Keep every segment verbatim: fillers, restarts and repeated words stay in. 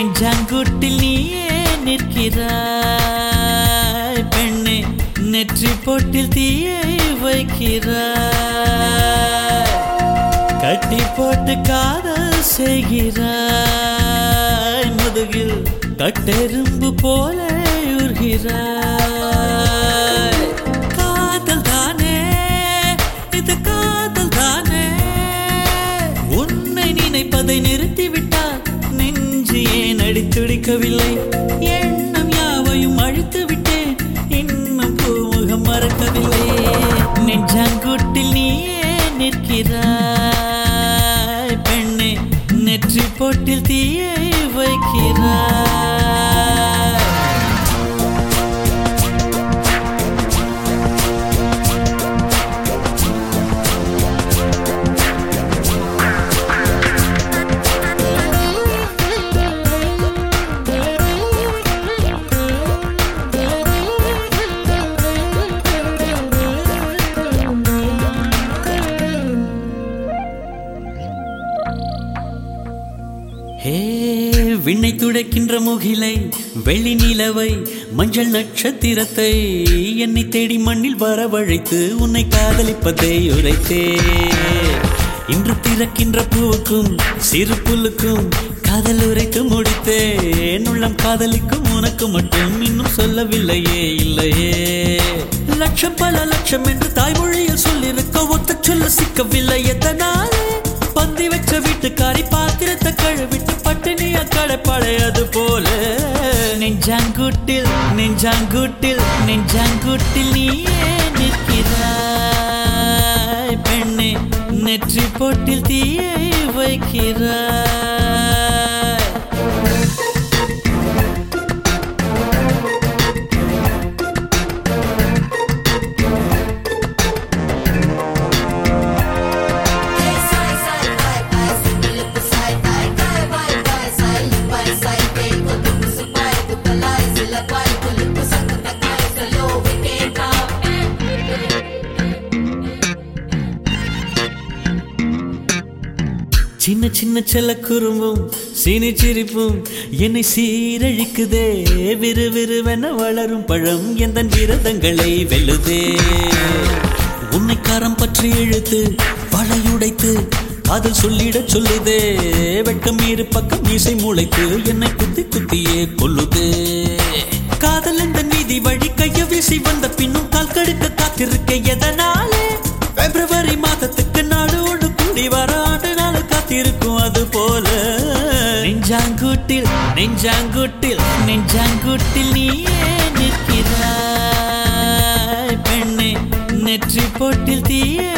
நெஞ்சாங்குட்டில் நீயே நிற்கிறாய் பெண்ணே, நெற்றி பொட்டில் தீயை வைக்கிறாய், கட்டி போட்டு காதல் செய்கிறாய், முதுகில் கட்டெரும்பு போல உருகிறாய். காதல் தானே இது, காதல் தானே, உன்னை நினைப்பதை நிறுத்திவிட்டால் நெஞ்சு ஏன் அடித்துடிக்கவில்லை, எண்ணம் யாவையும் அழித்து விட்டேன், இன்னும் பூமுகம் மறக்கவில்லை. நெஞ்சாங்குட்டில் நீயே நிற்கிறாய் பெண்ணே, நெற்றி பொட்டில் தீயை வைக்கிறாய். ஹே விண்ணை துடைக்கின்ற முகிலை, வெள்ளி நிலவை, மஞ்சள் நட்சத்திரத்தை என்னை தேடி மண்ணில் வரவழைத்து உன்னை காதலிப்பதை உரைத்தே. இன்று பிறக்கின்ற பூவுக்கும் சிறு புல்லுக்கும் காதல் உரைத்து முடித்தேன், உள்ளம் காதலிக்கும் உனக்கு மட்டும் இன்னும் சொல்லவில்லையே இல்லையே. லட்சம் பல லட்சம் என்று தாய்மொழியில் சொல்லிருக்க ஒத்த சொல்ல சிக்கவில்லை, எத்தனாலே பந்தி வச்ச வீட்டுக்காரி பாத்திரத்தை கழுவிட்டு பட்டினியா கடைப்படையது போல. நெஞ்சாங்குட்டில் நெஞ்சாங்குட்டில் நெஞ்சாங்குட்டில் நீயே நிற்கிறாய் பெண்ணே, நெற்றி பொட்டில் தீயை வைக்கிறாய். சின்ன சின்ன செல்ல குறும்பும் சீனி சிரிப்பும் என்னை சீரழிக்குதே, விறுவிறுவென வளரும் பழம் எந்த விரதங்களை வெல்லுதே. உன்னை காரம் பற்றி இழுத்து வளையுடைத்து காதல் சொல்லிட சொல்லுதே, வெட்கம் இரு பக்கம் மீசை முளைத்து என்னை குத்தி குத்தியே கொல்லுதே. காதல் என்ற நீதி வழி கைய வீசி வந்த பின்னும் கால் கடுக்க காத்திருக்க எதனாலே, பிப்ரவரி மாதத்துக்கு நாடு ஒன்று கூடி வர ஆண்டு நாள் காத்திருக்கும் அது போல. நெஞ்சாங்குட்டில் நெஞ்சாங்குட்டில் நெஞ்சாங்குட்டில் நீயே நிற்கிறாய் பெண்ணே, நெற்றி பொட்டில் தீயை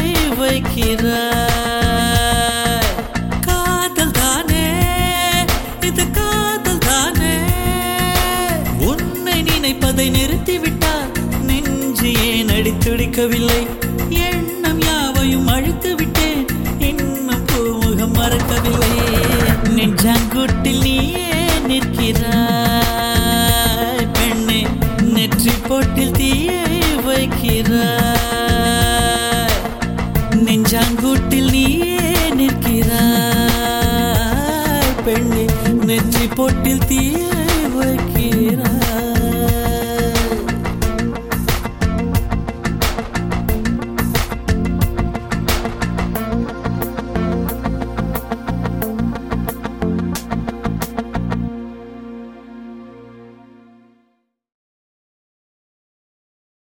வைக்கிறாய். காதல் தானே இது, காதல் தானே, உன்னை நினைப்பதை நிறுத்திவிட்டால் நெஞ்சு ஏன் அடித்துடிக்கவில்லை, எண்ணம் யாவையும் அழித்து விட்டேன், இன்னும் பூமுகம் மறக்கவில்லை. நெஞ்சாங்குட்டில் நீயே நிற்கிறாய் பெண்ணே, நெற்றி பொட்டில் தீயை வைக்கிறாய். நெஞ்சாங்குட்டில் நீயே நிற்கிறாய் பெண்ணே, நெற்றி பொட்டில் தீயை